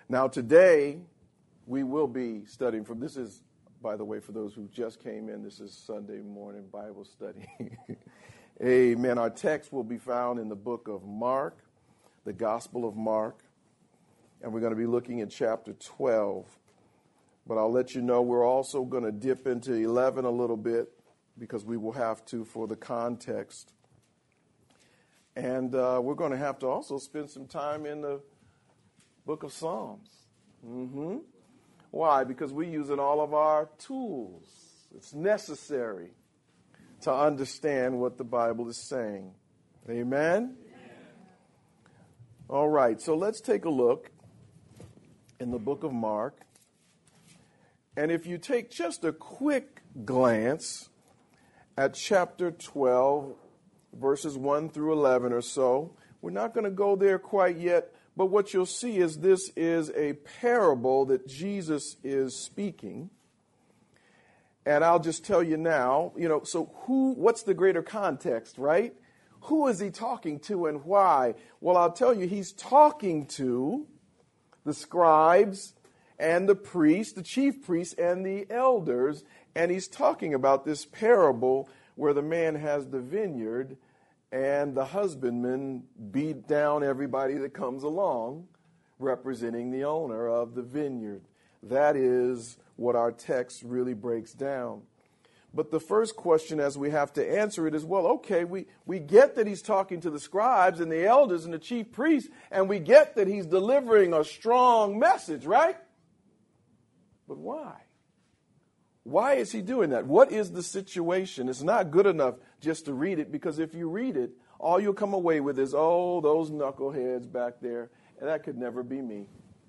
Now today, we will be studying from, this is, by the way, for those who just came in, this is Sunday morning Bible study. Amen. Our text will be found in the book of Mark, the Gospel of Mark, and we're going to be looking at chapter 12. But I'll let you know we're also going to dip into 11 a little bit because we will have to for the context. And we're going to have to also spend some time in the book of Psalms. Why? Because we're using all of our tools. It's necessary to understand what the Bible is saying. Amen? All right, so let's take a look in the book of Mark. And if you take just a quick glance at chapter 12, verses 1 through 11 or so, we're not going to go there quite yet, but what you'll see is this is a parable that Jesus is speaking. And I'll just tell you now, so what's the greater context, right? Who is he talking to and why? Well, I'll tell you, he's talking to the scribes and the priests, the chief priests and the elders, and he's talking about this parable where the man has the vineyard and the husbandmen beat down everybody that comes along, representing the owner of the vineyard. That is what our text really breaks down. But the first question as we have to answer it is, well, okay, we get that he's talking to the scribes and the elders and the chief priests, and we get that he's delivering a strong message, right? But why? Why is he doing that? What is the situation? It's not good enough just to read it, because if you read it, all you'll come away with is, oh, those knuckleheads back there, and that could never be me.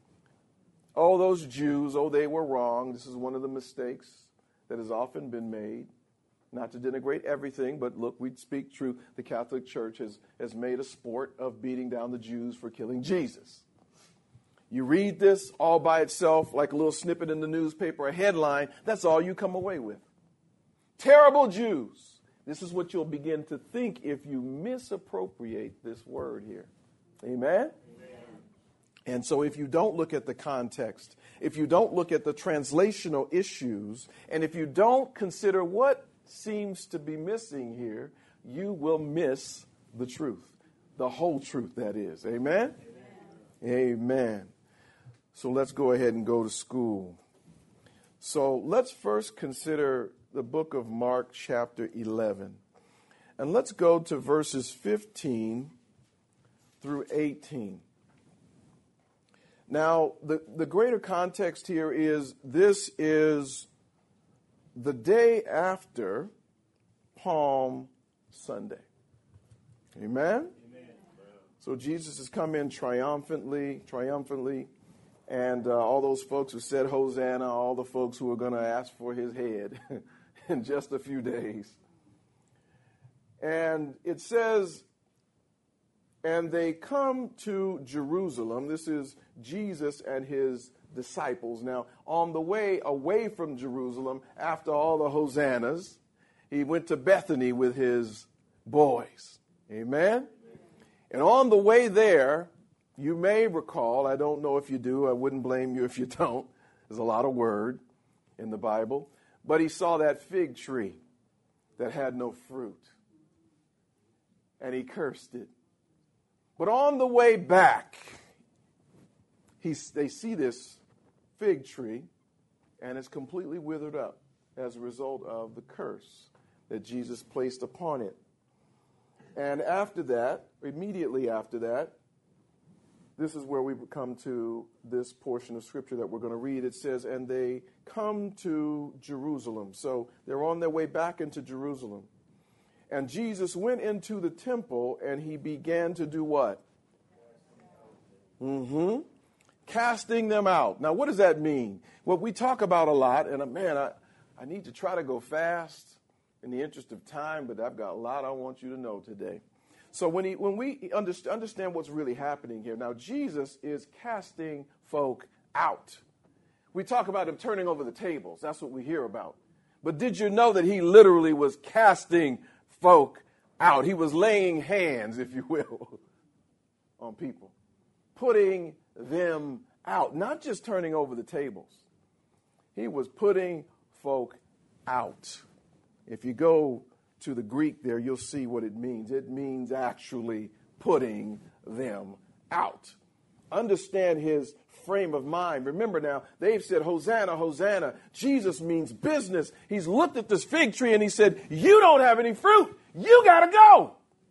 Oh, those Jews, oh, they were wrong. This is one of the mistakes that has often been made. Not to denigrate everything, but look, we speak truth. The Catholic Church has made a sport of beating down the Jews for killing Jesus. You read this all by itself, like a little snippet in the newspaper, a headline, that's all you come away with. Terrible Jews. This is what you'll begin to think if you misappropriate this word here. Amen? And so if you don't look at the context, if you don't look at the translational issues, and if you don't consider what seems to be missing here, you will miss the truth. The whole truth, that is. Amen? Amen. So let's go ahead and go to school. So let's first consider the book of Mark chapter 11. And let's go to verses 15 through 18. Now, the greater context here is this is the day after Palm Sunday. Amen? So Jesus has come in triumphantly, and all those folks who said Hosanna, all the folks who are going to ask for his head in just a few days. And it says, and they come to Jerusalem. This is Jesus and his disciples. Now, on the way away from Jerusalem, after all the hosannas, he went to Bethany with his boys. Amen? And on the way there, you may recall, I don't know if you do, I wouldn't blame you if you don't. There's a lot of word in the Bible. But he saw that fig tree that had no fruit. And he cursed it. But on the way back, they see this fig tree, and it's completely withered up as a result of the curse that Jesus placed upon it. And after that, immediately after that, this is where we come to this portion of Scripture that we're going to read. It says, and they come to Jerusalem. So they're on their way back into Jerusalem. And Jesus went into the temple, and he began to do what? Casting them out. Now, what does that mean? Well, we talk about a lot, and man, I need to try to go fast in the interest of time, but I've got a lot I want you to know today. So when we understand what's really happening here, now Jesus is casting folk out. We talk about him turning over the tables. That's what we hear about. But did you know that he literally was casting folk out? He was laying hands, if you will, on people, putting them out, not just turning over the tables. He was putting folk out. If you go to the Greek there, you'll see what it means. It means actually putting them out. Understand his frame of mind. Remember now, they've said, Hosanna, Hosanna. Jesus means business. He's looked at this fig tree and he said, you don't have any fruit. You got to go.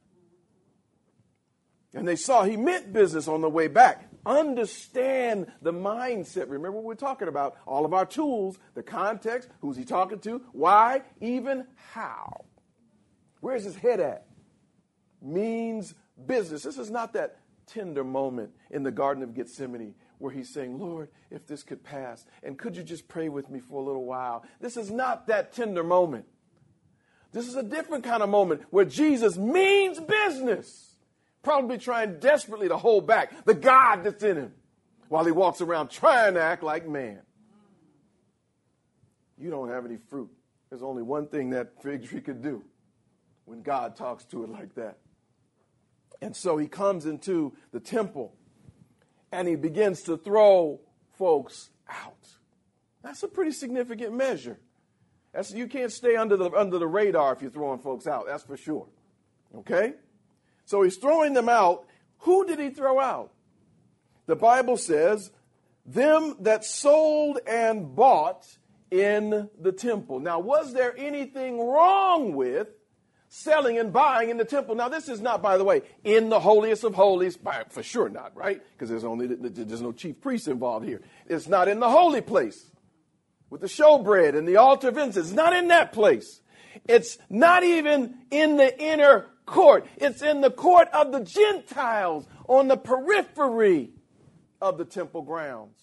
And they saw he meant business on the way back. Understand the mindset. Remember what we're talking about. All of our tools, the context, who's he talking to, why, even how. Where's his head at? Means business. This is not that tender moment in the Garden of Gethsemane where he's saying, Lord, if this could pass, and could you just pray with me for a little while? This is not that tender moment. This is a different kind of moment where Jesus means business. Probably trying desperately to hold back the God that's in him while he walks around trying to act like man. You don't have any fruit. There's only one thing that fig tree could do when God talks to it like that. And so he comes into the temple and he begins to throw folks out. That's a pretty significant measure. You can't stay under the radar if you're throwing folks out, that's for sure. Okay? So he's throwing them out. Who did he throw out? The Bible says, them that sold and bought in the temple. Now, was there anything wrong with selling and buying in the temple? Now, this is not, by the way, in the holiest of holies. For sure not, right? Because there's no chief priest involved here. It's not in the holy place with the showbread and the altar of incense. It's not in that place. It's not even in the inner court. It's in the court of the Gentiles on the periphery of the temple grounds.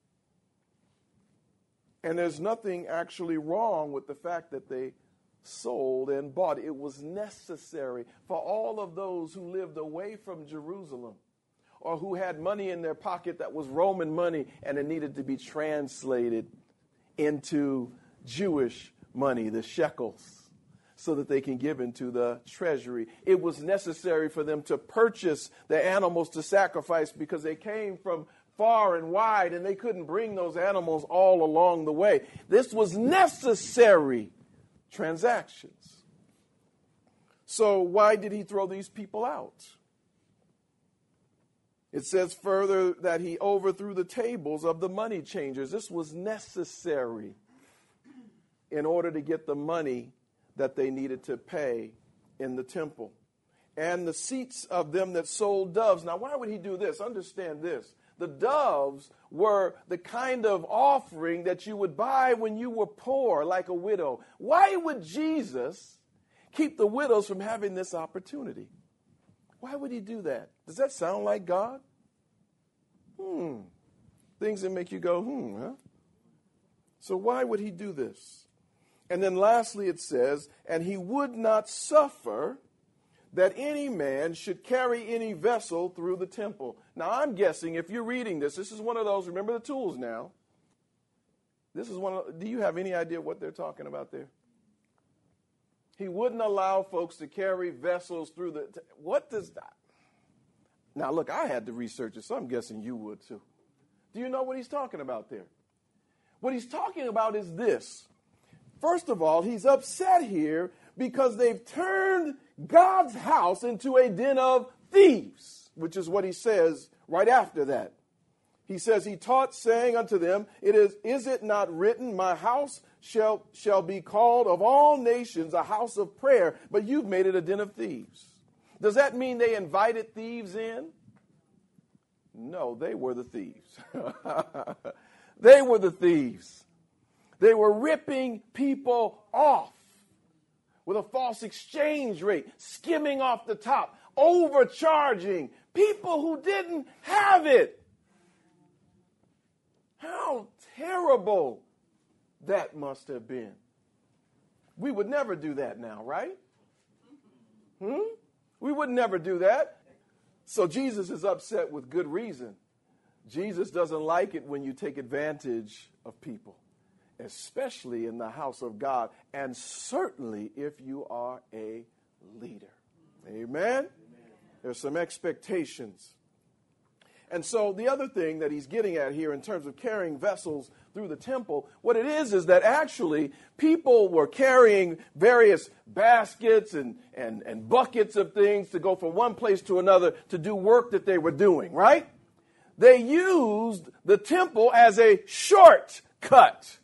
And there's nothing actually wrong with the fact that they sold and bought. It was necessary for all of those who lived away from Jerusalem or who had money in their pocket that was Roman money and it needed to be translated into Jewish money, the shekels, so that they can give into the treasury. It was necessary for them to purchase the animals to sacrifice because they came from far and wide and they couldn't bring those animals all along the way. This was necessary transactions. So why did he throw these people out? It says further that he overthrew the tables of the money changers. This was necessary in order to get the money that they needed to pay in the temple. And the seats of them that sold doves. Now, why would he do this? Understand this. The doves were the kind of offering that you would buy when you were poor, like a widow. Why would Jesus keep the widows from having this opportunity? Why would he do that? Does that sound like God? Things that make you go, huh? So why would he do this? And then lastly it says, and he would not suffer that any man should carry any vessel through the temple. Now I'm guessing if you're reading this is one of those, remember the tools now. Do you have any idea what they're talking about there? He wouldn't allow folks to carry vessels through what does that? Now look, I had to research it, so I'm guessing you would too. Do you know what he's talking about there? What he's talking about is this. First of all, he's upset here because they've turned God's house into a den of thieves, which is what he says right after that. He says, he taught, saying unto them, is it not written, my house shall be called of all nations a house of prayer, but you've made it a den of thieves. Does that mean they invited thieves in? No, they were the thieves. They were the thieves. They were ripping people off with a false exchange rate, skimming off the top, overcharging people who didn't have it. How terrible that must have been. We would never do that now, right? We would never do that. So Jesus is upset with good reason. Jesus doesn't like it when you take advantage of people, especially in the house of God, and certainly if you are a leader. Amen? There's some expectations. And so the other thing that he's getting at here in terms of carrying vessels through the temple, what it is that actually people were carrying various baskets and buckets of things to go from one place to another to do work that they were doing, right? They used the temple as a shortcut.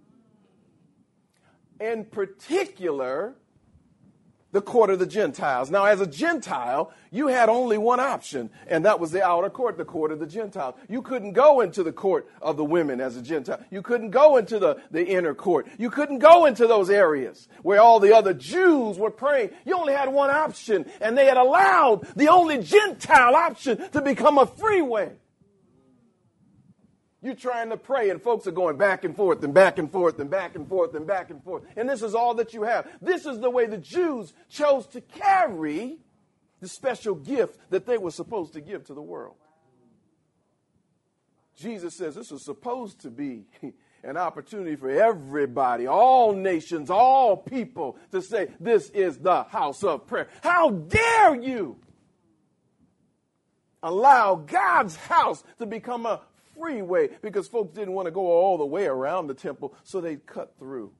In particular, the court of the Gentiles. Now, as a Gentile, you had only one option, and that was the outer court, the court of the Gentiles. You couldn't go into the court of the women as a Gentile. You couldn't go into the inner court. You couldn't go into those areas where all the other Jews were praying. You only had one option, and they had allowed the only Gentile option to become a freeway. You're trying to pray, and folks are going back and forth and back and forth and back and forth and back and forth. And this is all that you have. This is the way the Jews chose to carry the special gift that they were supposed to give to the world. Jesus says this was supposed to be an opportunity for everybody, all nations, all people, to say, this is the house of prayer. How dare you allow God's house to become a freeway, because folks didn't want to go all the way around the temple, so they cut through.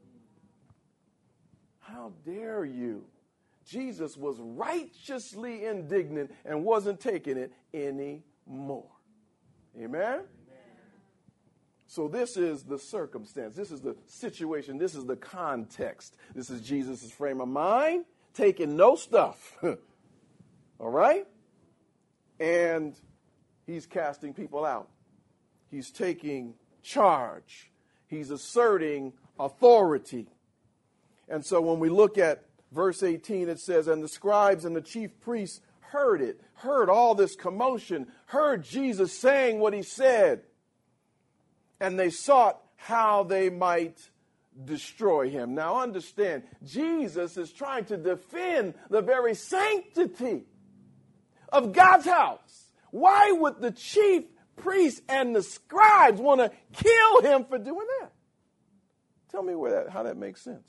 How dare you? Jesus was righteously indignant and wasn't taking it anymore. Amen? So this is the circumstance. This is the situation. This is the context. This is Jesus' frame of mind, taking no stuff. All right? And he's casting people out. He's taking charge. He's asserting authority. And so when we look at verse 18, it says, and the scribes and the chief priests heard it, heard all this commotion, heard Jesus saying what he said. And they sought how they might destroy him. Now understand, Jesus is trying to defend the very sanctity of God's house. Why would the chief priests and the scribes want to kill him for doing that? Tell me how that makes sense.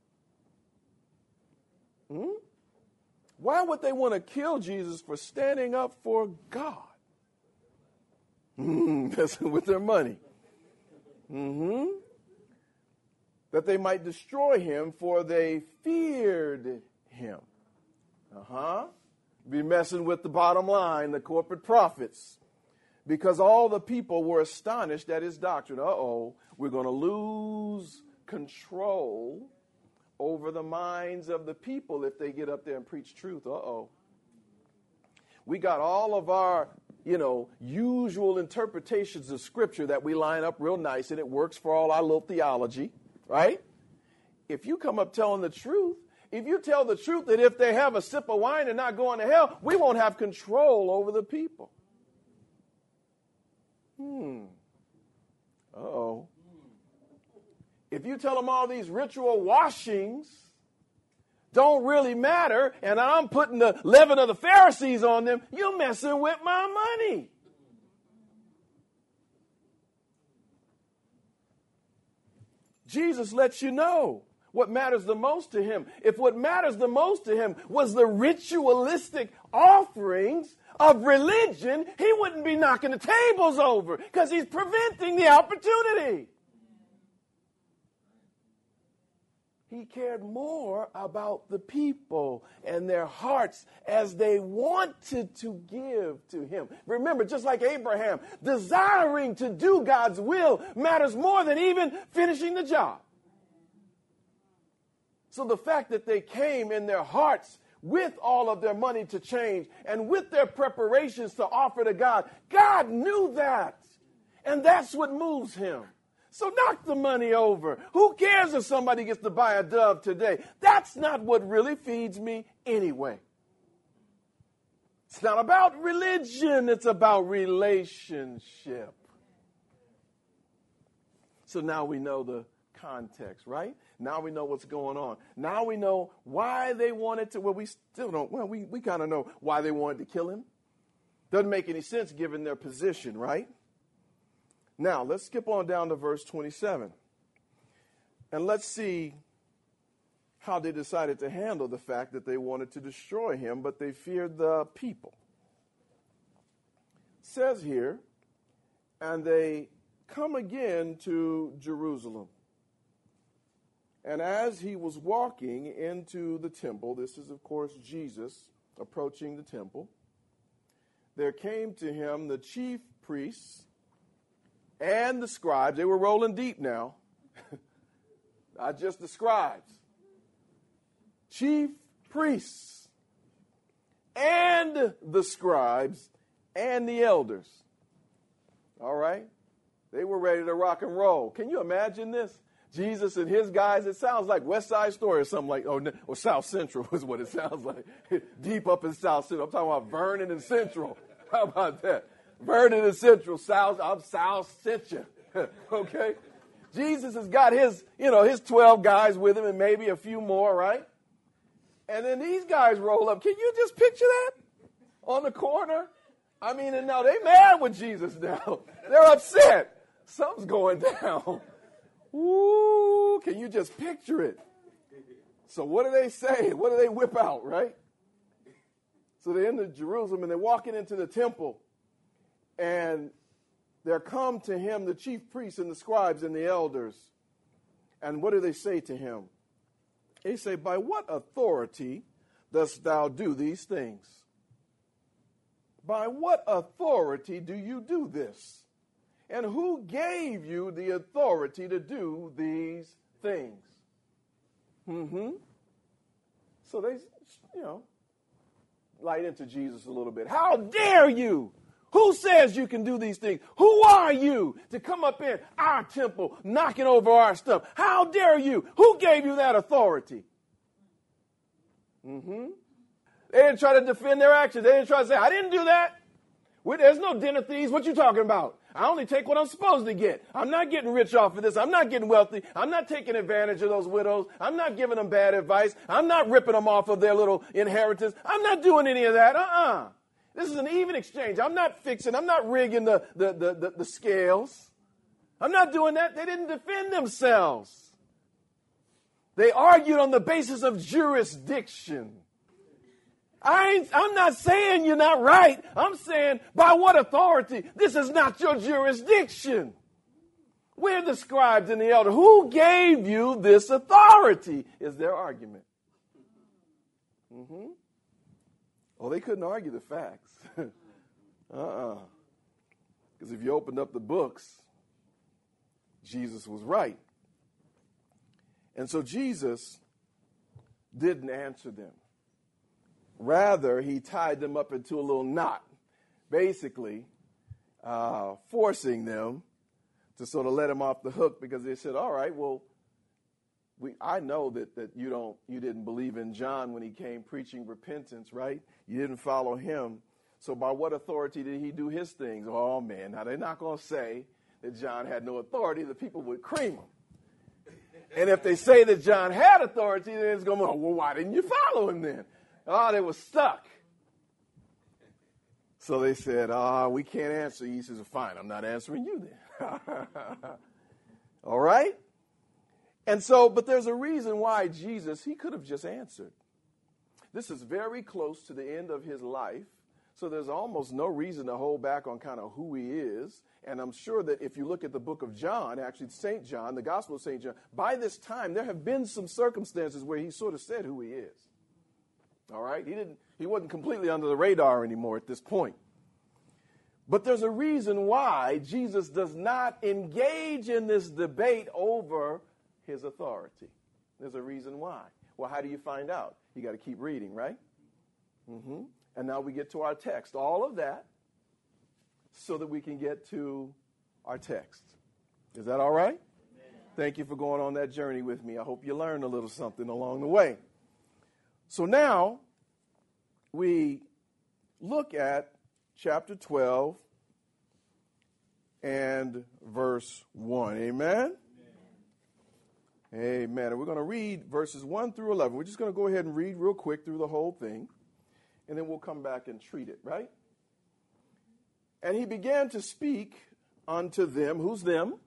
Why would they want to kill Jesus for standing up for God? That's with their money. That they might destroy him, for they feared him. Be messing with the bottom line, the corporate profits. Because all the people were astonished at his doctrine. We're going to lose control over the minds of the people if they get up there and preach truth. We got all of our, usual interpretations of Scripture that we line up real nice, and it works for all our little theology, right? If you come up telling the truth, if you tell the truth that if they have a sip of wine and not going to hell, we won't have control over the people. If you tell them all these ritual washings don't really matter, and I'm putting the leaven of the Pharisees on them, you're messing with my money. Jesus lets you know what matters the most to him. If what matters the most to him was the ritualistic offerings of religion, he wouldn't be knocking the tables over, because he's preventing the opportunity. He cared more about the people and their hearts as they wanted to give to him. Remember, just like Abraham, desiring to do God's will matters more than even finishing the job. So the fact that they came in their hearts with all of their money to change and with their preparations to offer to God, God knew that. And that's what moves him. So knock the money over. Who cares if somebody gets to buy a dove today? That's not what really feeds me anyway. It's not about religion. It's about relationship. So now we know the context, right? Now we know what's going on. Now we know why they wanted to, we still don't, we kind of know why they wanted to kill him. Doesn't make any sense given their position, right? Now, let's skip on down to verse 27. And let's see how they decided to handle the fact that they wanted to destroy him, but they feared the people. says here, and they come again to Jerusalem. And as he was walking into the temple, this is, of course, Jesus approaching the temple, there came to him the chief priests and the scribes. They were rolling deep now. Not just the scribes. Chief priests and the scribes and the elders. All right? They were ready to rock and roll. Can you imagine this? Jesus and his guys, it sounds like West Side Story or something like, or South Central is what it sounds like. Deep up in South Central. I'm talking about Vernon and Central. How about that? Vernon and Central, I'm South Central. Okay? Jesus has got his 12 guys with him and maybe a few more, right? And then these guys roll up. Can you just picture that? On the corner? I mean, and now they mad with Jesus now. They're upset. Something's going down. Ooh, can you just picture it? So what do they say? What do they whip out, right? So they're in Jerusalem and they're walking into the temple. And there come to him the chief priests and the scribes and the elders. And what do they say to him? They say, by what authority dost thou do these things? By what authority do you do this? And who gave you the authority to do these things? So they, light into Jesus a little bit. How dare you? Who says you can do these things? Who are you to come up in our temple knocking over our stuff? How dare you? Who gave you that authority? They didn't try to defend their actions. They didn't try to say, I didn't do that. There's no den of thieves. What you talking about? I only take what I'm supposed to get. I'm not getting rich off of this. I'm not getting wealthy. I'm not taking advantage of those widows. I'm not giving them bad advice. I'm not ripping them off of their little inheritance. I'm not doing any of that. This is an even exchange. I'm not rigging the scales. I'm not doing that. They didn't defend themselves. They argued on the basis of jurisdiction. I'm not saying you're not right. I'm saying, by what authority? This is not your jurisdiction. We're the scribes and the elder. Who gave you this authority? Is their argument. Oh, they couldn't argue the facts. Because if you opened up the books, Jesus was right. And so Jesus didn't answer them. Rather, he tied them up into a little knot, basically forcing them to sort of let him off the hook, because they said, all right, well, I know that you didn't believe in John when he came preaching repentance, right? You didn't follow him. So by what authority did he do his things? Oh, man, now they're not going to say that John had no authority. The people would cream him. And if they say that John had authority, then it's going to be, well, why didn't you follow him then? Oh, they were stuck. So they said, we can't answer you. He says, fine, I'm not answering you then. All right? And so, but there's a reason why Jesus, he could have just answered. This is very close to the end of his life, so there's almost no reason to hold back on kind of who he is. And I'm sure that if you look at the book of John, actually St. John, the Gospel of St. John, by this time there have been some circumstances where he sort of said who he is. All right? He wasn't completely under the radar anymore at this point. But there's a reason why Jesus does not engage in this debate over his authority. There's a reason why. Well, how do you find out? You got to keep reading, right? And now we get to our text. All of that so that we can get to our text. Is that all right? Amen. Thank you for going on that journey with me. I hope you learned a little something along the way. So now we look at chapter 12 and verse 1. Amen? Amen. And we're going to read verses 1 through 11. We're just going to go ahead and read real quick through the whole thing, and then we'll come back and treat it, right? And he began to speak unto them. Who's them?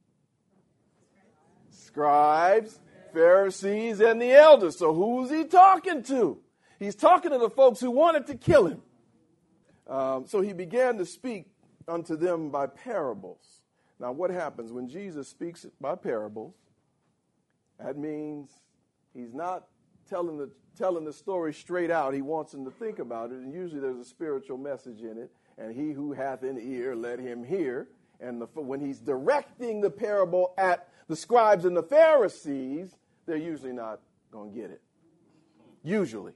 Scribes, Pharisees, and the elders. So who's he talking to? He's talking to the folks who wanted to kill him. So he began to speak unto them by parables. Now, what happens when Jesus speaks by parables? That means he's not telling the story straight out. He wants them to think about it, and usually there's a spiritual message in it. And he who hath an ear, let him hear. And when he's directing the parable at the scribes and the Pharisees, they're usually not going to get it. Usually.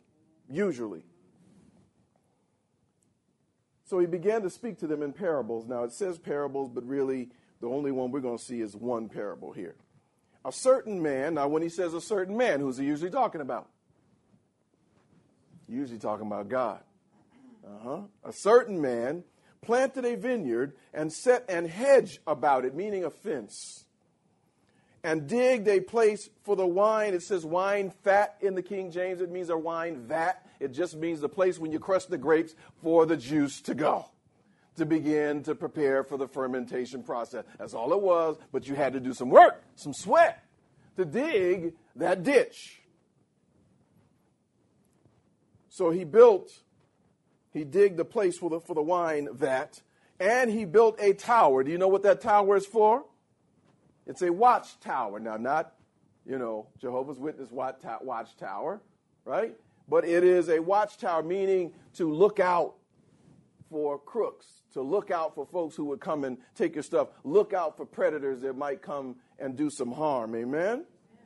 So he began to speak to them in parables. Now, it says parables, but really the only one we're going to see is one parable here. A certain man, now when he says a certain man, who's he usually talking about? Usually talking about God. A certain man planted a vineyard and set an hedge about it, meaning a fence, and digged a place for the wine. It says wine fat in the King James. It means a wine vat. It just means the place when you crush the grapes for the juice to go, to begin to prepare for the fermentation process. That's all it was, but you had to do some work, some sweat, to dig that ditch. So he digged the place for the wine vat, and he built a tower. Do you know what that tower is for? It's a watchtower. Now, not, Jehovah's Witness watchtower, right? But it is a watchtower, meaning to look out for crooks, to look out for folks who would come and take your stuff, look out for predators that might come and do some harm. Amen?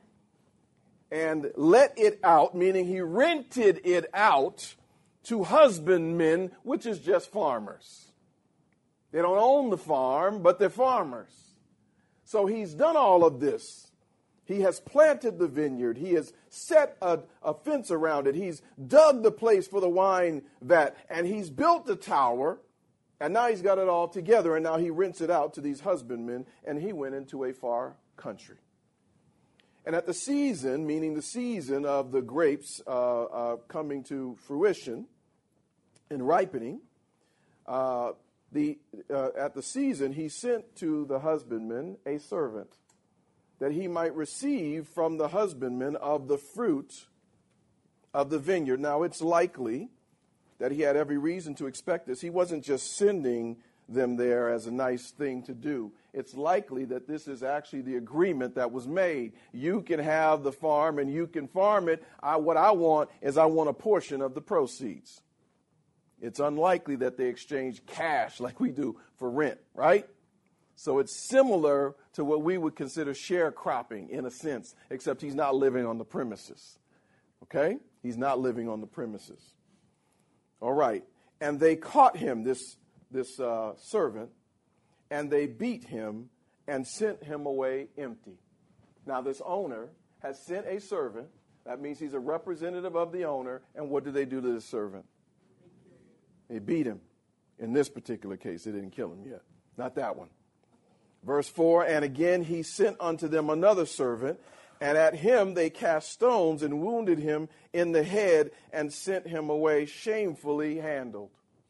And let it out, meaning he rented it out to husbandmen, which is just farmers. They don't own the farm, but they're farmers. So he's done all of this. He has planted the vineyard. He has set a fence around it. He's dug the place for the wine vat, and he's built the tower, and now he's got it all together, and now he rents it out to these husbandmen, and he went into a far country. And at the season, meaning the season of the grapes coming to fruition and ripening, at the season he sent to the husbandman a servant, that he might receive from the husbandman of the fruit of the vineyard. Now, it's likely that he had every reason to expect this. He wasn't just sending them there as a nice thing to do. It's likely that this is actually the agreement that was made. You can have the farm and you can farm it. What I want is I want a portion of the proceeds. It's unlikely that they exchange cash like we do for rent, right? So it's similar to what we would consider sharecropping in a sense, except he's not living on the premises. Okay? He's not living on the premises. All right. And they caught him, this servant, and they beat him and sent him away empty. Now, this owner has sent a servant. That means he's a representative of the owner. And what do they do to this servant? They beat him. In this particular case, they didn't kill him yet. Not that one. Verse 4, and again he sent unto them another servant, and at him they cast stones and wounded him in the head and sent him away shamefully handled.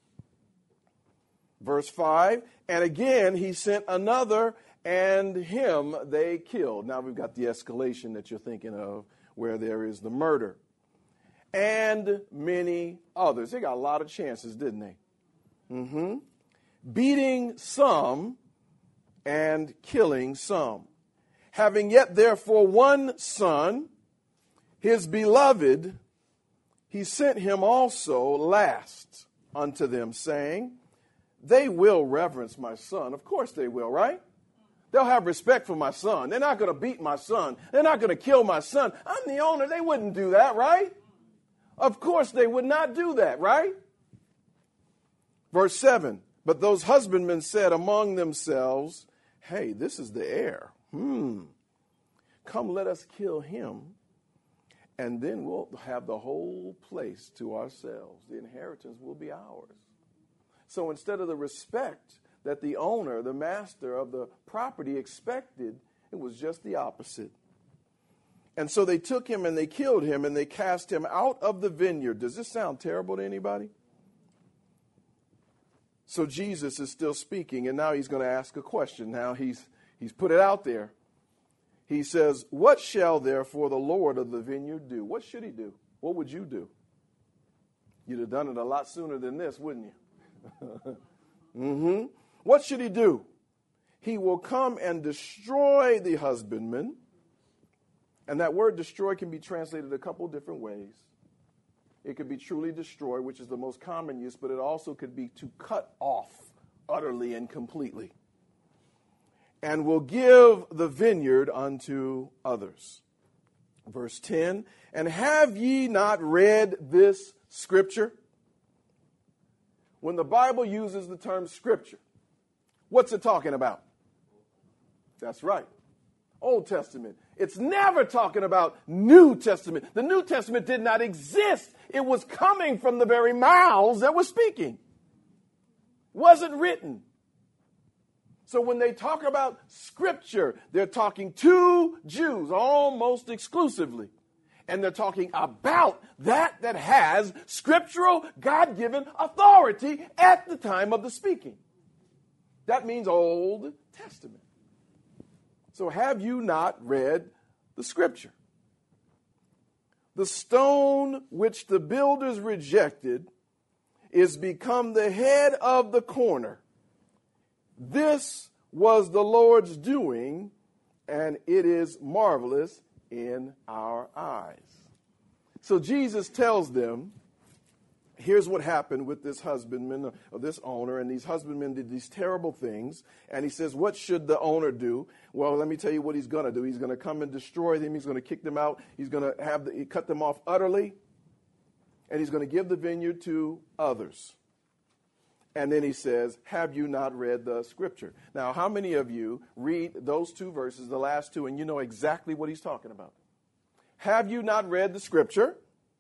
Verse 5, and again he sent another, and him they killed. Now we've got the escalation that you're thinking of, where there is the murder. And many others. They got a lot of chances, didn't they? Beating some and killing some. Having yet therefore one son, his beloved, he sent him also last unto them, saying, they will reverence my son. Of course they will, right? They'll have respect for my son. They're not going to beat my son. They're not going to kill my son. I'm the owner. They wouldn't do that, right? Of course they would not do that, right? Verse 7, but those husbandmen said among themselves, hey, this is the heir. Come, let us kill him, and then we'll have the whole place to ourselves. The inheritance will be ours. So instead of the respect that the owner, the master of the property expected, it was just the opposite. And so they took him and they killed him and they cast him out of the vineyard. Does this sound terrible to anybody? So Jesus is still speaking, and now he's going to ask a question. Now he's put it out there. He says, what shall therefore the Lord of the vineyard do? What should he do? What would you do? You'd have done it a lot sooner than this, wouldn't you? What should he do? He will come and destroy the husbandman. And that word destroy can be translated a couple different ways. It could be truly destroy, which is the most common use, but it also could be to cut off utterly and completely. And will give the vineyard unto others. Verse 10, and have ye not read this scripture? When the Bible uses the term scripture, what's it talking about? That's right. Old Testament. It's never talking about New Testament. The New Testament did not exist. It was coming from the very mouths that were speaking. Wasn't written. So when they talk about scripture, they're talking to Jews almost exclusively. And they're talking about that has scriptural, God-given authority at the time of the speaking. That means Old Testament. So have you not read the scripture? The stone which the builders rejected is become the head of the corner. This was the Lord's doing, and it is marvelous in our eyes. So Jesus tells them, here's what happened with this husbandman, or this owner, and these husbandmen did these terrible things. And he says, what should the owner do? Well, let me tell you what he's going to do. He's going to come and destroy them. He's going to kick them out. He's going to cut them off utterly. And he's going to give the vineyard to others. And then he says, have you not read the scripture? Now, how many of you read those two verses, the last two, and you know exactly what he's talking about? Have you not read the scripture?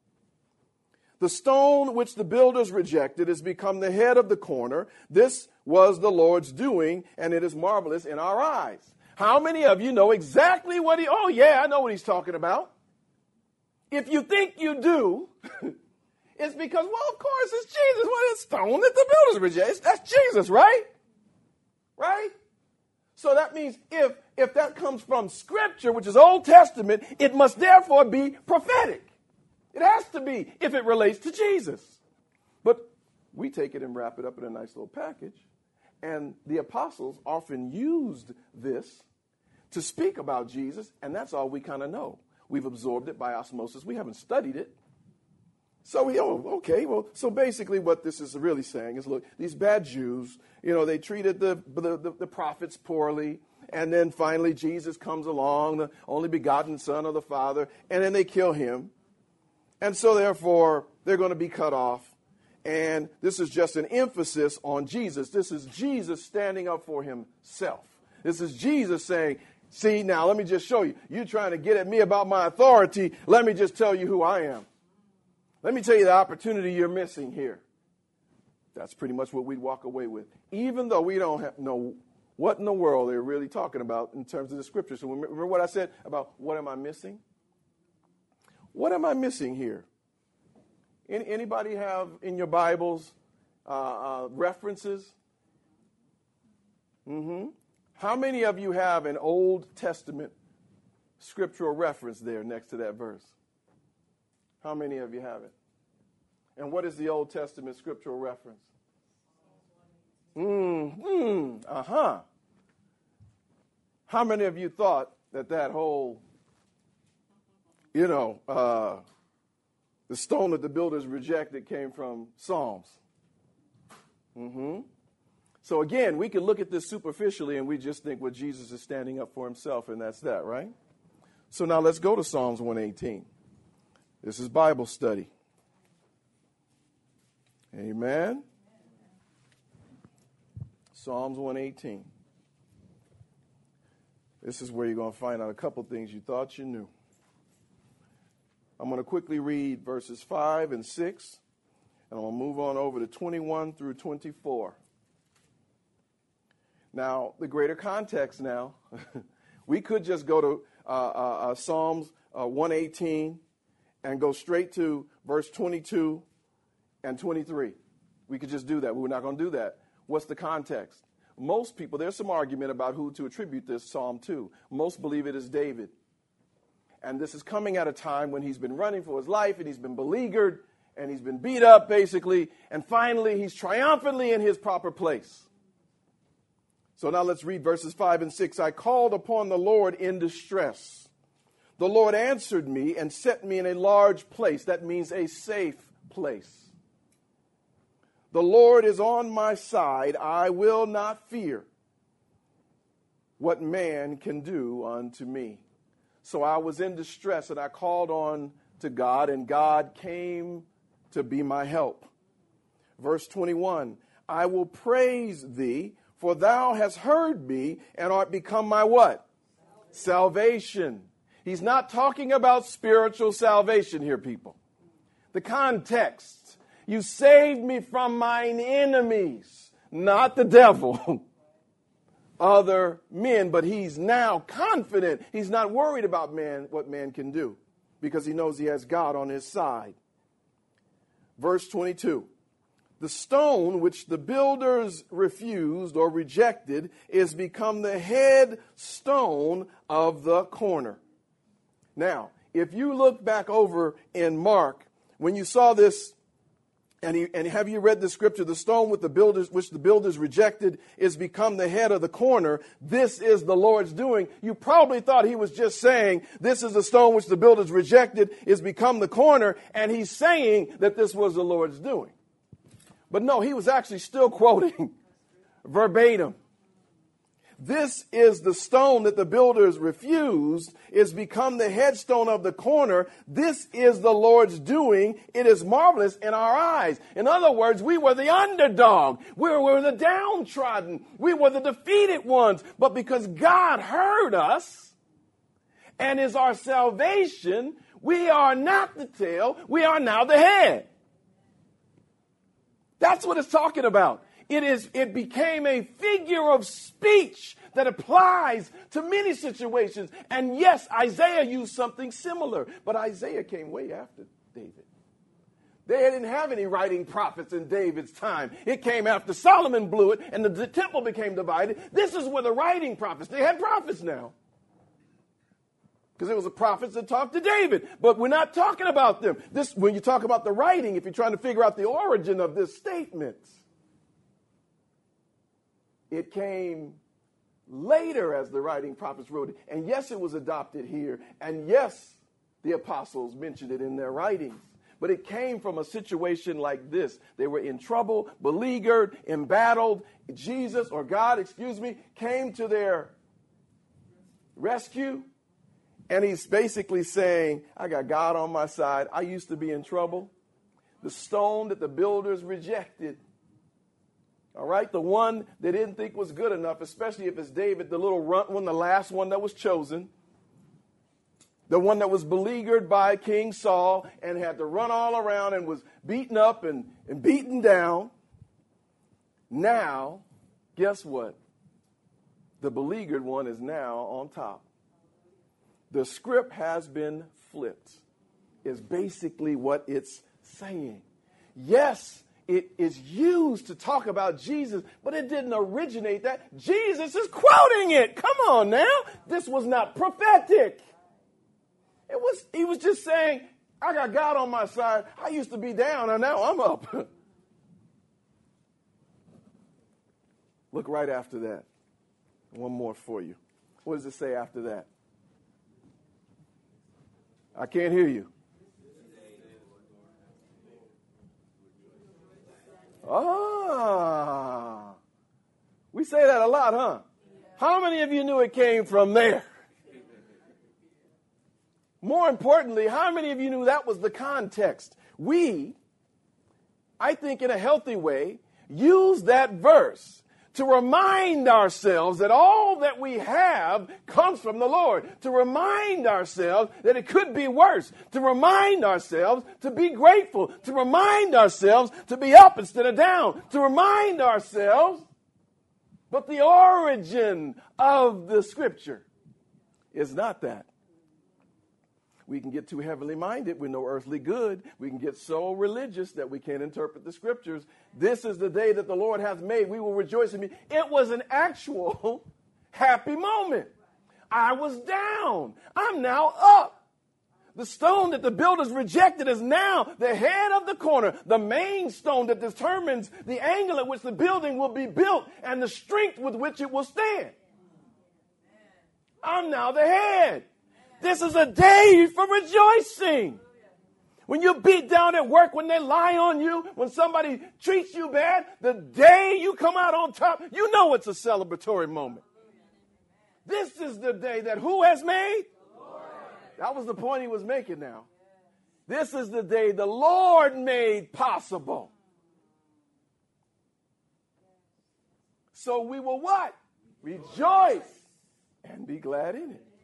The stone which the builders rejected has become the head of the corner. This was the Lord's doing, and it is marvelous in our eyes. How many of you know exactly what oh yeah, I know what he's talking about. If you think you do, it's because, well, of course, it's Jesus. What is stone that the builders rejected? That's Jesus, right? Right? So that means if that comes from Scripture, which is Old Testament, it must therefore be prophetic. It has to be if it relates to Jesus. But we take it and wrap it up in a nice little package. And the apostles often used this to speak about Jesus, and that's all we kind of know. We've absorbed it by osmosis. We haven't studied it. So so basically what this is really saying is, look, these bad Jews, they treated the prophets poorly, and then finally Jesus comes along, the only begotten Son of the Father, and then they kill him. And so therefore, they're going to be cut off. And this is just an emphasis on Jesus. This is Jesus standing up for himself. This is Jesus saying, see, now let me just show you. You're trying to get at me about my authority. Let me just tell you who I am. Let me tell you the opportunity you're missing here. That's pretty much what we'd walk away with. Even though we don't know what in the world they're really talking about in terms of the scripture. So remember what I said about what am I missing? What am I missing here? Anybody have in your Bibles references? How many of you have an Old Testament scriptural reference there next to that verse? How many of you have it? And what is the Old Testament scriptural reference? How many of you thought that whole, the stone that the builders rejected came from Psalms? So again, we can look at this superficially and we just think, well, Jesus is standing up for himself, and that's that, right? So now let's go to Psalms 118. This is Bible study. Amen. Psalms 118. This is where you're going to find out a couple things you thought you knew. I'm going to quickly read verses 5 and 6, and I'm going to move on over to 21 through 24. Now, the greater context now, we could just go to Psalms 118 and go straight to verse 22 and 23. We could just do that. We're not going to do that. What's the context? Most people, there's some argument about who to attribute this psalm to. Most believe it is David. And this is coming at a time when he's been running for his life, and he's been beleaguered, and he's been beat up, basically. And finally, he's triumphantly in his proper place. So now let's read verses 5 and 6. I called upon the Lord in distress. The Lord answered me and set me in a large place. That means a safe place. The Lord is on my side. I will not fear what man can do unto me. So I was in distress and I called on to God, and God came to be my help. Verse 21, I will praise thee, for thou hast heard me and art become my what? Salvation. He's not talking about spiritual salvation here, people. The context, you saved me from mine enemies, not the devil, other men. But he's now confident. He's not worried about man, what man can do, because he knows he has God on his side. Verse 22. The stone which the builders refused or rejected is become the head stone of the corner. Now, if you look back over in Mark, when you saw this, and have you read the scripture, the stone which the builders rejected is become the head of the corner. This is the Lord's doing. You probably thought he was just saying, this is the stone which the builders rejected is become the corner, and he's saying that this was the Lord's doing. But no, he was actually still quoting verbatim. This is the stone that the builders refused, is become the headstone of the corner. This is the Lord's doing. It is marvelous in our eyes. In other words, we were the underdog. We were the downtrodden. We were the defeated ones. But because God heard us and is our salvation, we are not the tail. We are now the head. That's what it's talking about. It became a figure of speech that applies to many situations. And yes, Isaiah used something similar, but Isaiah came way after David. They didn't have any writing prophets in David's time. It came after Solomon blew it and the temple became divided. This is where the writing prophets, they had prophets now. Because it was the prophets that talked to David. But we're not talking about them. When you talk about the writing, if you're trying to figure out the origin of this statement, it came later as the writing prophets wrote it. And yes, it was adopted here. And yes, the apostles mentioned it in their writings. But it came from a situation like this. They were in trouble, beleaguered, embattled. Jesus, or God, came to their rescue. And he's basically saying, I got God on my side. I used to be in trouble. The stone that the builders rejected. All right, the one they didn't think was good enough, especially if it's David, the little runt one, the last one that was chosen. The one that was beleaguered by King Saul and had to run all around and was beaten up and beaten down. Now, guess what? The beleaguered one is now on top. The script has been flipped, is basically what it's saying. Yes, it is used to talk about Jesus, but it didn't originate that. Jesus is quoting it. Come on now. This was not prophetic. He was just saying, I got God on my side. I used to be down, and now I'm up. Look right after that. One more for you. What does it say after that? I can't hear you. We say that a lot, huh? How many of you knew it came from there? More importantly, how many of you knew that was the context? We, I think in a healthy way, use that verse to remind ourselves that all that we have comes from the Lord. To remind ourselves that it could be worse. To remind ourselves to be grateful. To remind ourselves to be up instead of down. To remind ourselves, but the origin of the scripture is not that. We can get too heavily minded with no earthly good. We can get so religious that we can't interpret the scriptures. This is the day that the Lord hath made. We will rejoice in me. It was an actual happy moment. I was down. I'm now up. The stone that the builders rejected is now the head of the corner, the main stone that determines the angle at which the building will be built and the strength with which it will stand. I'm now the head. This is a day for rejoicing. When you're beat down at work, when they lie on you, when somebody treats you bad, the day you come out on top, you know it's a celebratory moment. This is the day that who has made? That was the point he was making now. This is the day the Lord made possible. So we will what? Rejoice and be glad in it.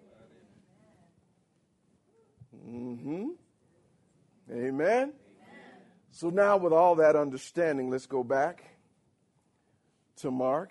Amen. So now with all that understanding, let's go back to Mark.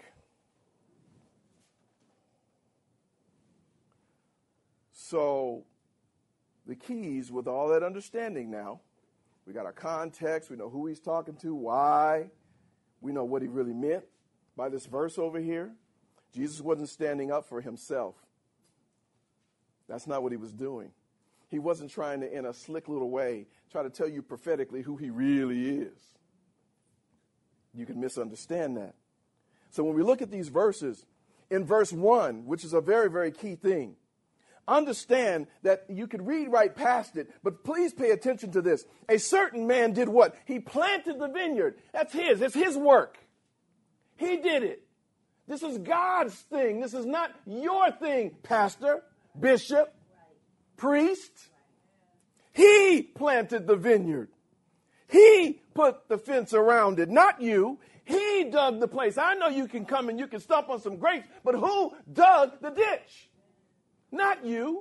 So the keys with all that understanding now, we got our context, we know who he's talking to, why, we know what he really meant by this verse over here. Jesus wasn't standing up for himself. That's not what he was doing. He wasn't trying to, in a slick little way, try to tell you prophetically who he really is. You can misunderstand that. So when we look at these verses, in verse 1, which is a very, very key thing, understand that you could read right past it, but please pay attention to this. A certain man did what? He planted the vineyard. That's his. It's his work. He did it. This is God's thing. This is not your thing, pastor, bishop, priest. He planted the vineyard. He put the fence around it, not you. He dug the place. I know you can come and you can stomp on some grapes, but who dug the ditch? Not you.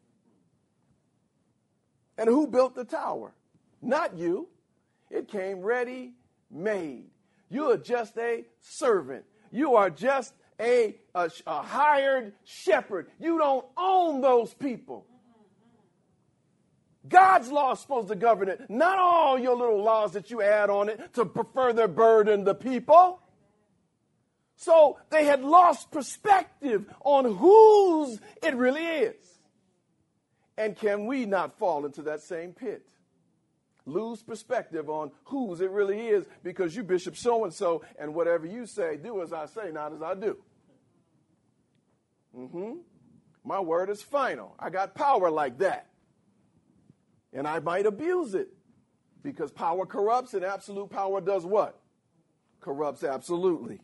And who built the tower? Not you. It came ready made. You are just a servant. You are just a hired shepherd. You don't own those people. God's law is supposed to govern it, not all your little laws that you add on it to further burden the people. So they had lost perspective on whose it really is. And can we not fall into that same pit? Lose perspective on whose it really is because you bishop so-and-so and whatever you say, do as I say, not as I do. My word is final. I got power like that. And I might abuse it because power corrupts and absolute power does what? Corrupts absolutely.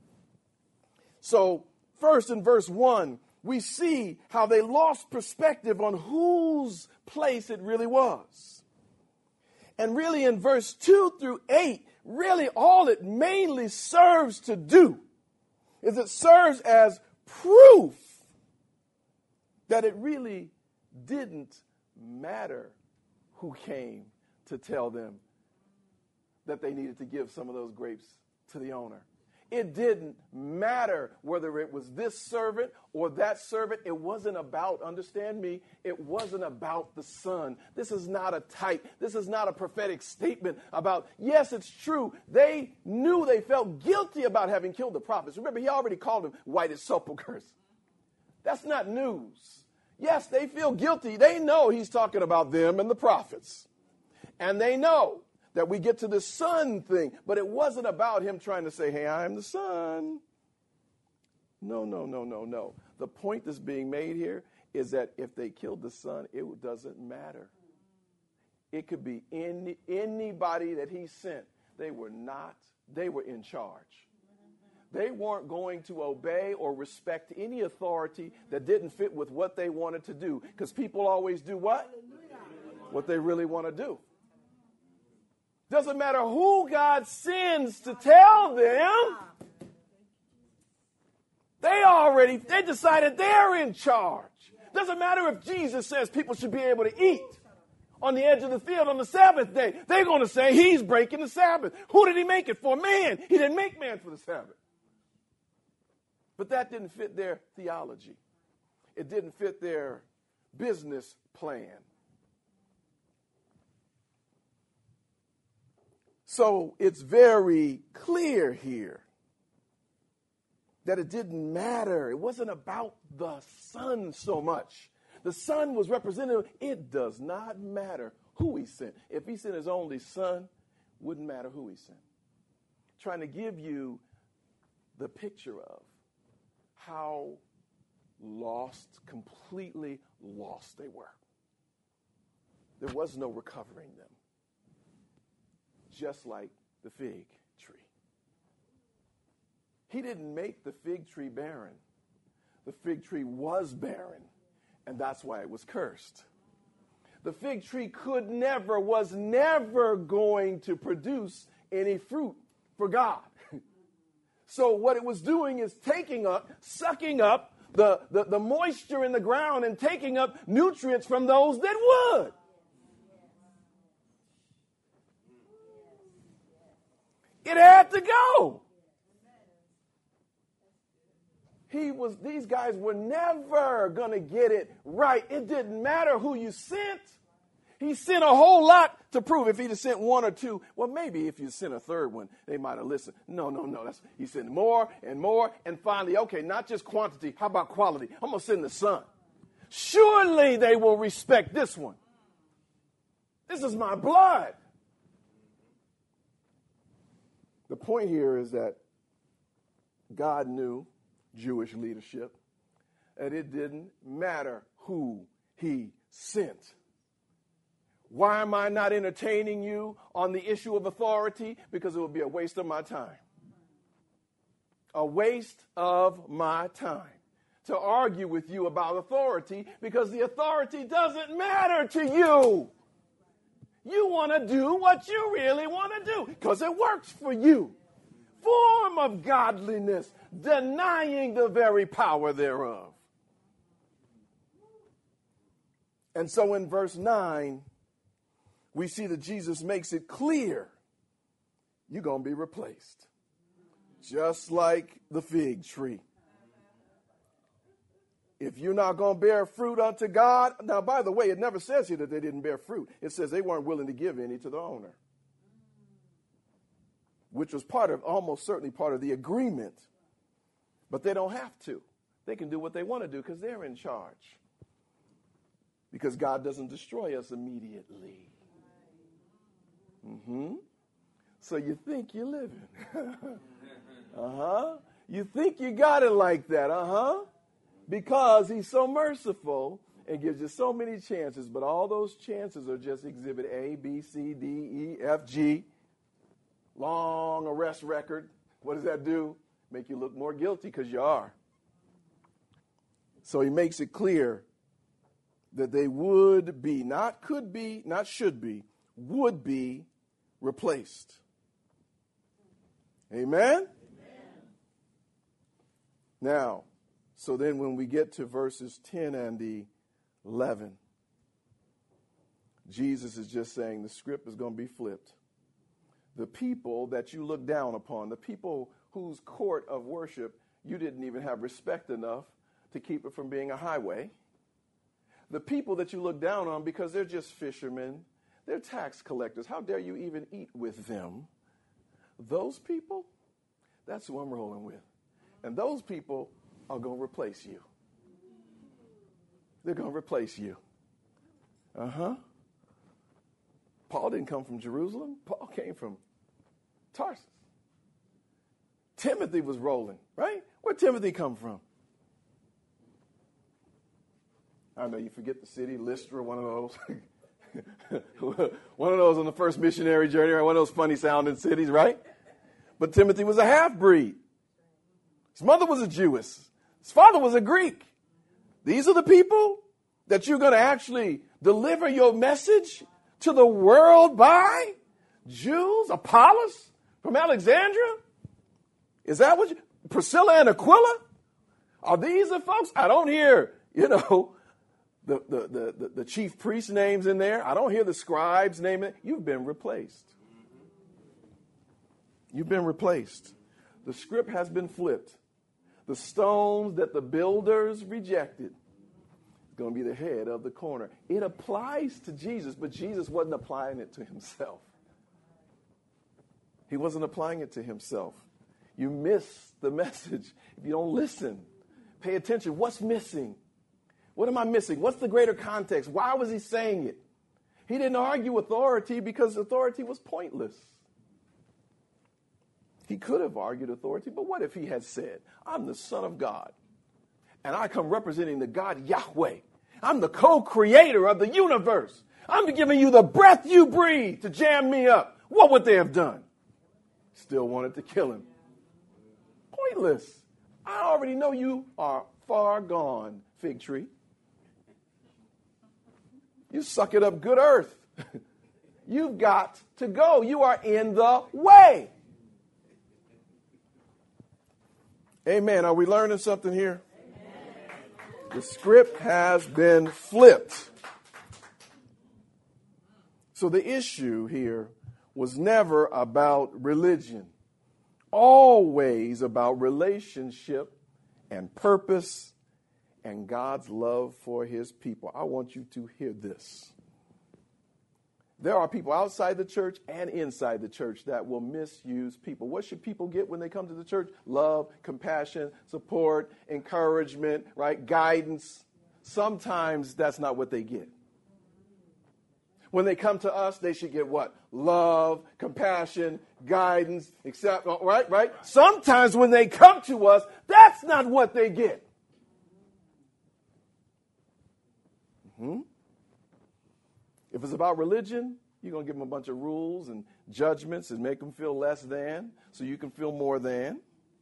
So first in verse 1, we see how they lost perspective on whose place it really was. And really in verse 2 through 8, really all it mainly serves to do is it serves as proof that it really didn't matter who came to tell them that they needed to give some of those grapes to the owner. It didn't matter whether it was this servant or that servant. It wasn't about, understand me, it wasn't about the son. This is not a type. This is not a prophetic statement about, yes, it's true. They knew they felt guilty about having killed the prophets. Remember, he already called them white as sepulchres. That's not news. Yes, they feel guilty. They know he's talking about them and the prophets. And they know that we get to the son thing, but it wasn't about him trying to say, hey, I am the son. No. The point that's being made here is that if they killed the son, it doesn't matter. It could be anybody that he sent. They were in charge. They weren't going to obey or respect any authority that didn't fit with what they wanted to do. Because people always do what? What they really want to do. Doesn't matter who God sends to tell them. They decided they're in charge. Doesn't matter if Jesus says people should be able to eat on the edge of the field on the Sabbath day. They're going to say he's breaking the Sabbath. Who did he make it for? Man. He didn't make man for the Sabbath. But that didn't fit their theology. It didn't fit their business plan. So it's very clear here that it didn't matter. It wasn't about the son so much. The Son was representative. It does not matter who he sent. If he sent his only Son, wouldn't matter who he sent. Trying to give you the picture of how lost, completely lost they were. There was no recovering them. Just like the fig tree. He didn't make the fig tree barren. The fig tree was barren, and that's why it was cursed. The fig tree was never going to produce any fruit for God. So what it was doing is sucking up the moisture in the ground and taking up nutrients from those that would. It had to go. These guys were never going to get it right. It didn't matter who you sent. He sent a whole lot to prove. If he'd have sent one or two, well, maybe if you sent a third one, they might have listened. No. He sent more and more. And finally, okay, not just quantity. How about quality? I'm going to send the Son. Surely they will respect this one. This is my blood. The point here is that God knew Jewish leadership, and it didn't matter who he sent. Why am I not entertaining you on the issue of authority? Because it would be a waste of my time. A waste of my time to argue with you about authority, because the authority doesn't matter to you. You want to do what you really want to do because it works for you. Form of godliness, denying the very power thereof. And so in verse 9, we see that Jesus makes it clear you're going to be replaced. Just like the fig tree. If you're not going to bear fruit unto God. Now, by the way, it never says here that they didn't bear fruit. It says they weren't willing to give any to the owner. Which was almost certainly part of the agreement. But they don't have to. They can do what they want to do because they're in charge. Because God doesn't destroy us immediately. So you think you're living. You think you got it like that. Because he's so merciful and gives you so many chances, but all those chances are just exhibit A, B, C, D, E, F, G. Long arrest record. What does that do? Make you look more guilty because you are. So he makes it clear that they would be, not could be, not should be, would be replaced. Amen? Now, so then when we get to verses 10 and 11, Jesus is just saying the script is going to be flipped. The people that you look down upon, the people whose court of worship you didn't even have respect enough to keep it from being a highway. The people that you look down on because they're just fishermen, they're tax collectors. How dare you even eat with them? Those people, that's who I'm rolling with. And those people are going to replace you. They're going to replace you. Paul didn't come from Jerusalem. Paul came from Tarsus. Timothy was rolling, right? Where'd Timothy come from? I know you forget the city, Lystra, one of those. One of those on the first missionary journey, right? One of those funny sounding cities, right? But Timothy was a half-breed. His mother was a Jewess. His father was a Greek. These are the people that you're going to actually deliver your message to the world by? Jews? Apollos from Alexandria? Is that what Priscilla and Aquila? Are these the folks? I don't hear, the chief priest names in there. I don't hear the scribes name it. You've been replaced. You've been replaced. The script has been flipped. The stones that the builders rejected is going to be the head of the corner. It applies to Jesus, but Jesus wasn't applying it to himself. He wasn't applying it to himself. You miss the message if you don't listen. Pay attention. What's missing? What am I missing? What's the greater context? Why was he saying it? He didn't argue authority because authority was pointless. He could have argued authority, but what if he had said, I'm the Son of God, and I come representing the God Yahweh. I'm the co-creator of the universe. I'm giving you the breath you breathe to jam me up. What would they have done? Still wanted to kill him. Pointless. I already know you are far gone, fig tree. You suck it up, good earth. You've got to go. You are in the way. Amen. Are we learning something here? Amen. The script has been flipped. So the issue here was never about religion, always about relationship and purpose and God's love for his people. I want you to hear this. There are people outside the church and inside the church that will misuse people. What should people get when they come to the church? Love, compassion, support, encouragement, right? Guidance. Sometimes that's not what they get. When they come to us, they should get what? Love, compassion, guidance, accept, right? Sometimes when they come to us, that's not what they get. If it's about religion, you're going to give them a bunch of rules and judgments and make them feel less than so you can feel more than.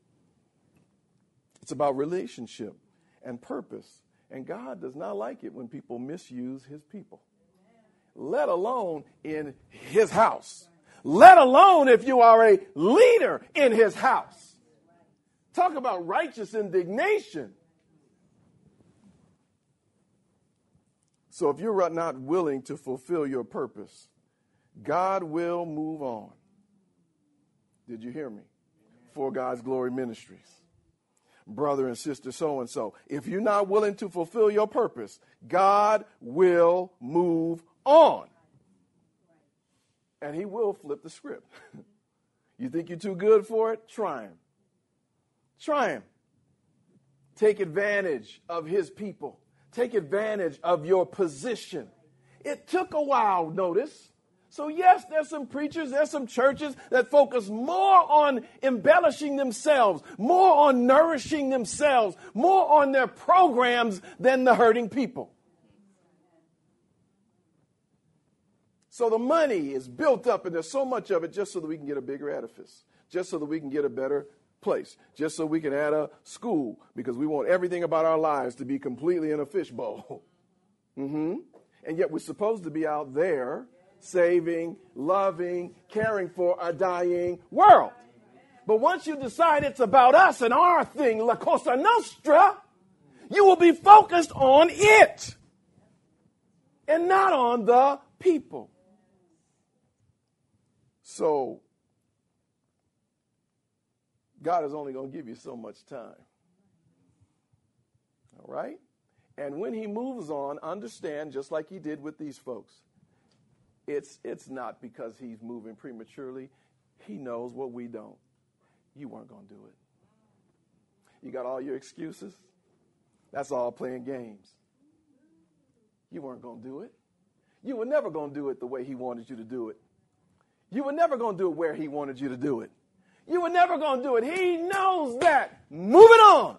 It's about relationship and purpose. And God does not like it when people misuse his people, let alone in his house, let alone if you are a leader in his house. Talk about righteous indignation. So if you're not willing to fulfill your purpose, God will move on. Did you hear me? For God's Glory Ministries. Brother and sister so-and-so. If you're not willing to fulfill your purpose, God will move on. And he will flip the script. You think you're too good for it? Try him. Try him. Take advantage of his people. Take advantage of your position. It took a while, notice. So yes, there's some preachers, there's some churches that focus more on embellishing themselves, more on nourishing themselves, more on their programs than the hurting people. So the money is built up, and there's so much of it just so that we can get a bigger edifice, just so that we can get a better place, just so we can add a school, because we want everything about our lives to be completely in a fishbowl. And yet we're supposed to be out there saving, loving, caring for a dying world. But once you decide it's about us and our thing, La Cosa Nostra, you will be focused on it and not on the people. So God is only going to give you so much time. All right? And when he moves on, understand, just like he did with these folks, it's not because he's moving prematurely. He knows what we don't. You weren't going to do it. You got all your excuses? That's all playing games. You weren't going to do it. You were never going to do it the way he wanted you to do it. You were never going to do it where he wanted you to do it. You were never going to do it. He knows that. Moving on.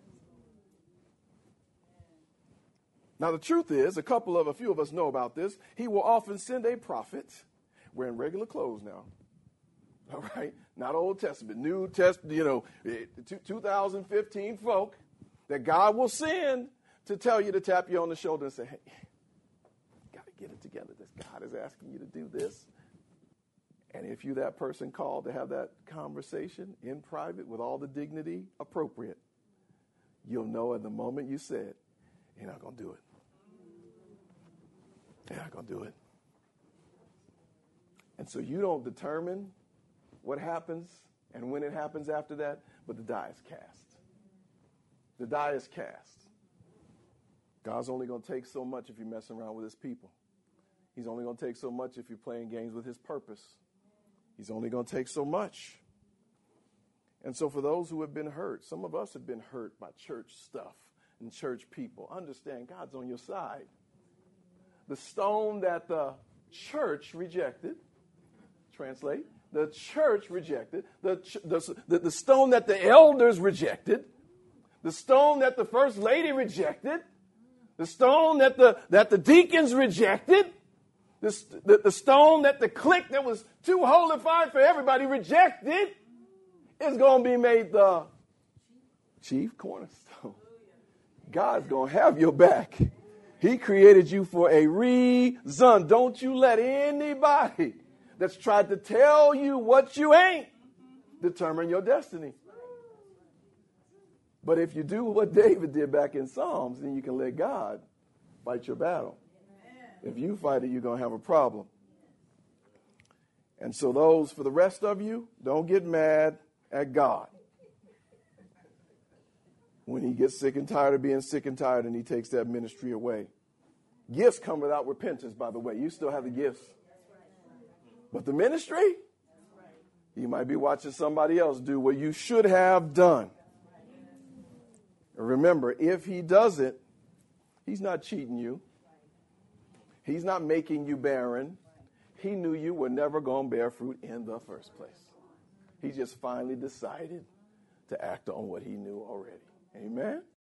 Now, the truth is, a few of us know about this. He will often send a prophet wearing regular clothes now. All right? Not Old Testament, New Testament, 2015 folk that God will send to tell you to tap you on the shoulder and say, hey, you got to get it together. This God is asking you to do this. And if you're that person called to have that conversation in private with all the dignity appropriate, you'll know at the moment you said, you're not going to do it. You're not going to do it. And so you don't determine what happens and when it happens after that, but the die is cast. The die is cast. God's only going to take so much if you're messing around with his people. He's only going to take so much if you're playing games with his purpose. He's only going to take so much. And so for those who have been hurt, some of us have been hurt by church stuff and church people, understand God's on your side. The stone that the church rejected, translate, the church rejected, the stone that the elders rejected, the stone that the first lady rejected, the stone that the deacons rejected, the stone that the clique that was too holy for everybody rejected, is going to be made the chief cornerstone. God's going to have your back. He created you for a reason. Don't you let anybody that's tried to tell you what you ain't determine your destiny. But if you do what David did back in Psalms, then you can let God fight your battle. If you fight it, you're going to have a problem. And so for the rest of you, don't get mad at God when he gets sick and tired of being sick and tired and he takes that ministry away. Gifts come without repentance, by the way. You still have the gifts. But the ministry, you might be watching somebody else do what you should have done. Remember, if he does it, he's not cheating you. He's not making you barren. He knew you were never going to bear fruit in the first place. He just finally decided to act on what he knew already. Amen.